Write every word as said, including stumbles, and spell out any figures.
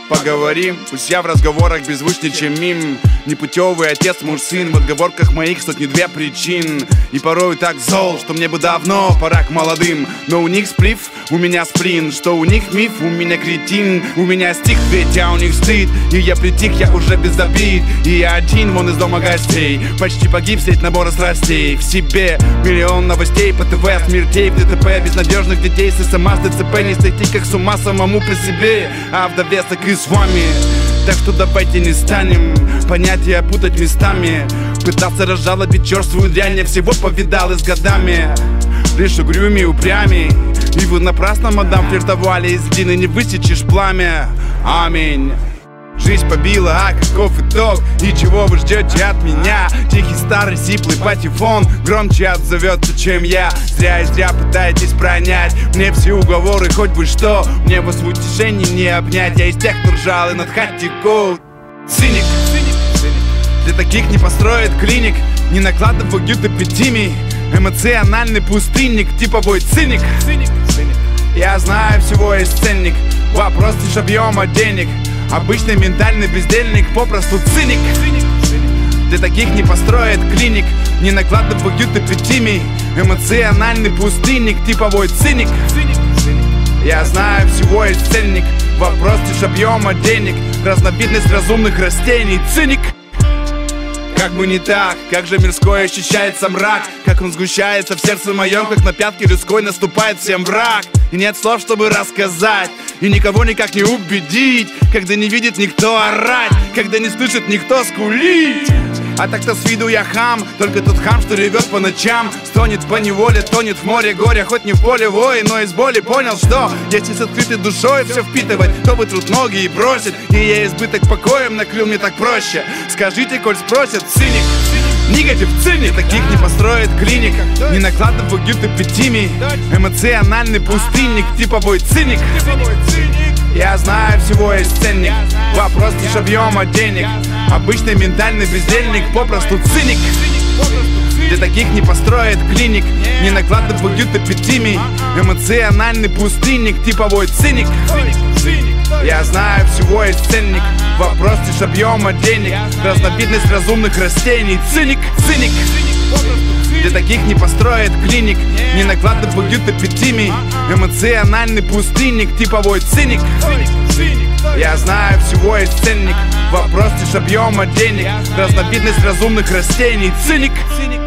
поговорим. Пусть я в разговорах беззвучнее, чем мим. Непутевый отец, муж, сын. В отговорках моих сотни две причин. И порой так зол, что мне бы давно пора к молодым. Но у них сплив, у меня сплин. Что у них миф, у меня кретин. У меня стих, ведь а у них стыд. И я притих, я уже без обид. И я один, вон из дома гостей. Почти погиб средь набора страстей. В себе миллион новостей по ТВ, смертей в ДТП. Безнадежных детей с СМС, ДЦП. Не сойти как с ума самому по себе. А в довесок и с вами. Так что давайте не станем понятия путать местами. Пытался разжалобить черствую дрянь, я всего повидал и с годами. Лишь угрюмый, упрямый. И вы напрасно, мадам, флиртовали. Из глины не высечешь пламя. Аминь. Жизнь побила, а каков итог? И чего вы ждете от меня? Тихий старый сиплый патефон громче отзовется, чем я. Зря и зря пытаетесь пронять мне все уговоры, хоть бы что. Мне вас в утешении не обнять. Я из тех, кто ржал и над хатику. Циник, для таких не построит клиник. Не накладывают эпидемий. Эмоциональный пустынник, типовой циник. Я знаю, всего есть ценник. Вопрос лишь объема денег. Обычный ментальный бездельник, попросту циник. Для таких не построит клиник. Не накладывают эпидемий. Эмоциональный пустынник, типовой циник. Я знаю, всего есть ценник. Вопрос лишь объема денег. Разновидность разумных растений. Циник. Как бы не так, как же мирской ощущается мрак. Как он сгущается в сердце моем, как на пятки людской наступает всем враг. И нет слов, чтобы рассказать, и никого никак не убедить. Когда не видит никто орать, когда не слышит никто скулить. А так-то с виду я хам, только тот хам, что ревет по ночам. Стонет по неволе, тонет в море горя. Хоть не в поле воин, но из боли понял, что если с открытой душой все впитывать, то вытрут ноги и бросит. И я избыток покоем накрыл, мне так проще. Скажите, коль спросят, циник. Негатив циник, таких не построит клиник. Не накладывают эпидемий. Эмоциональный пустынник, типовой циник. Я знаю, всего есть ценник. Вопрос лишь объема денег. Обычный ментальный бездельник, попросту циник. Для таких не построит клиник. Не накладывают эпидемий. Эмоциональный пустынник, типовой циник. Я знаю, всего есть ценник. Вопрос лишь объема денег. Разновидность разумных растений. Циник, циник. Для таких не построит клиник. Не накладывают эпидемий. Эмоциональный пустынник, типовой циник. Я знаю, всего есть ценник. Вопрос лишь объема денег. Разновидность разумных растений. Циник.